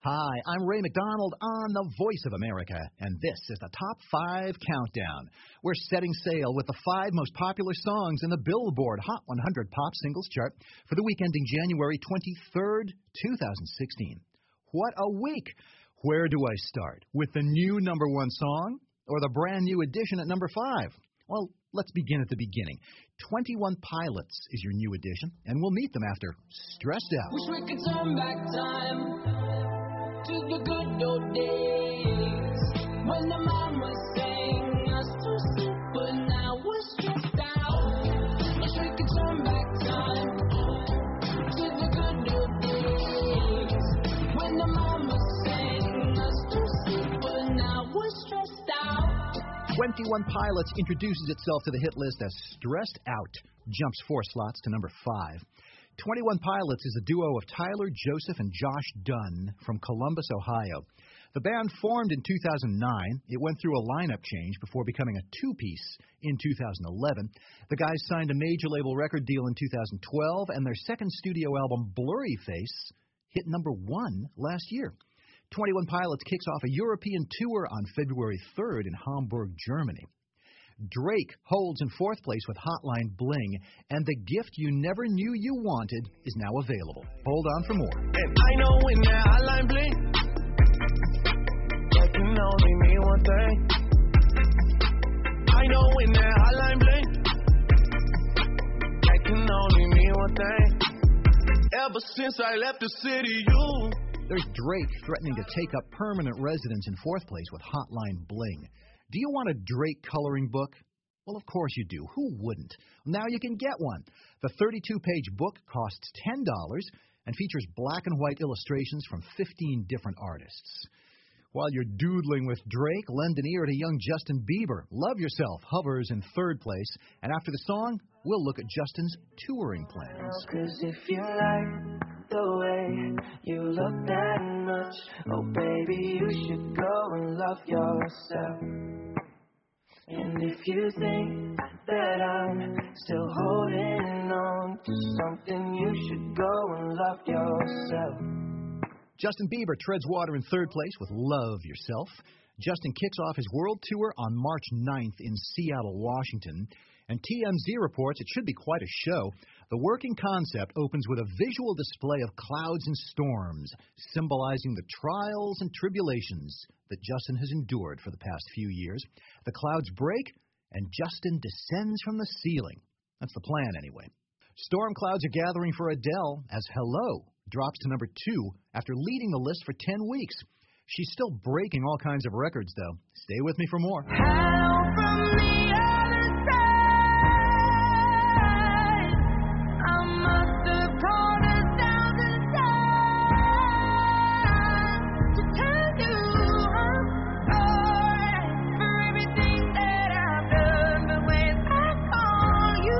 Hi, I'm Ray McDonald on the Voice of America, and this is the Top 5 Countdown. We're setting sail with the 5 most popular songs in the Billboard Hot 100 Pop Singles Chart for the week ending January 23rd, 2016. What a week! Where do I start? With the new number 1 song or the brand new addition at number 5? Well, let's begin at the beginning. 21 Pilots is your new addition, and we'll meet them after Stressed Out. Wish we could turn back time to the good old days when the mama sang us to sleep, but now we're stressed out. Wish we could turn back time to the good old days when the mama sang us to sleep, but now we're stressed out. 21 Pilots introduces itself to the hit list as Stressed Out, jumps 4 slots to number 5. 21 Pilots is a duo of Tyler Joseph and Josh Dunn from Columbus, Ohio. The band formed in 2009. It went through a lineup change before becoming a two-piece in 2011. The guys signed a major label record deal in 2012, and their second studio album, Blurry Face, hit number 1 last year. 21 Pilots kicks off a European tour on February 3rd in Hamburg, Germany. Drake holds in 4th place with Hotline Bling, and the gift you never knew you wanted is now available. Hold on for more. And I know when that Hotline Bling, that can only mean one thing. I know when that Hotline Bling, that can only mean one thing. Ever since I left the city, There's Drake threatening to take up permanent residence in 4th place with Hotline Bling. Do you want a Drake coloring book? Well, of course you do. Who wouldn't? Now you can get one. The 32-page book costs $10 and features black and white illustrations from 15 different artists. While you're doodling with Drake, lend an ear to young Justin Bieber. Love Yourself hovers in 3rd place. And after the song, we'll look at Justin's touring plans. 'Cause if you like the way you look that much, oh baby, you should go and love yourself. And if you think that I'm still holding on to something, you should go and love yourself. Justin Bieber treads water in 3rd place with Love Yourself. Justin kicks off his world tour on March 9th in Seattle, Washington. And TMZ reports it should be quite a show. The working concept opens with a visual display of clouds and storms, symbolizing the trials and tribulations that Justin has endured for the past few years. The clouds break, and Justin descends from the ceiling. That's the plan, anyway. Storm clouds are gathering for Adele as Hello drops to number 2 after leading the list for 10 weeks. She's still breaking all kinds of records, though. Stay with me for more. Hello from the other side. I must have called 1,000 times to tell you I'm sorry for everything that I've done. But when I call, you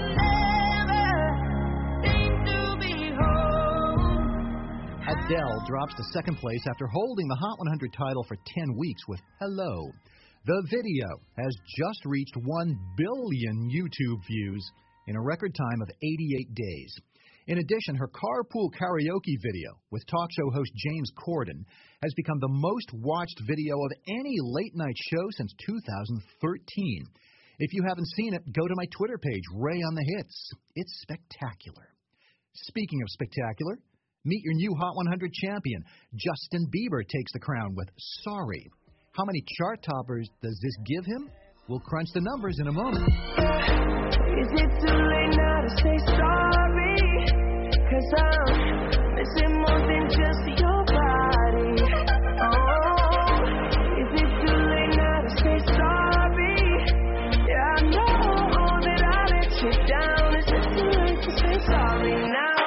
never seem to be home. Adele drops to 2nd place after holding the Hot 100 title for 10 weeks with Hello. The video has just reached 1 billion YouTube views in a record time of 88 days. In addition, her carpool karaoke video with talk show host James Corden has become the most watched video of any late-night show since 2013. If you haven't seen it, go to my Twitter page, Ray on the Hits. It's spectacular. Speaking of spectacular, meet your new Hot 100 champion. Justin Bieber takes the crown with Sorry. How many chart toppers does this give him? We'll crunch the numbers in a moment. Is it too late now to say sorry? 'Cause I'm missing more than just your body. Oh, is it too late now to say sorry? Yeah, I know that I let you down. Is it too late to say sorry now?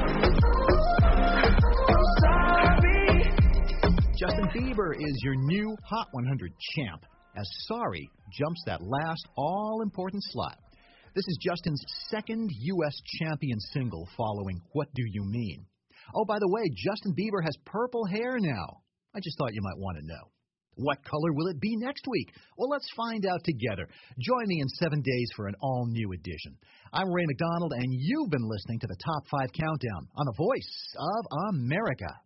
I'm sorry. Justin Bieber is your new Hot 100 champ, as Sorry jumps that last all-important slot. This is Justin's 2nd U.S. champion single following What Do You Mean? Oh, by the way, Justin Bieber has purple hair now. I just thought you might want to know. What color will it be next week? Well, let's find out together. Join me in 7 days for an all-new edition. I'm Ray McDonald, and you've been listening to the Top 5 Countdown on the Voice of America.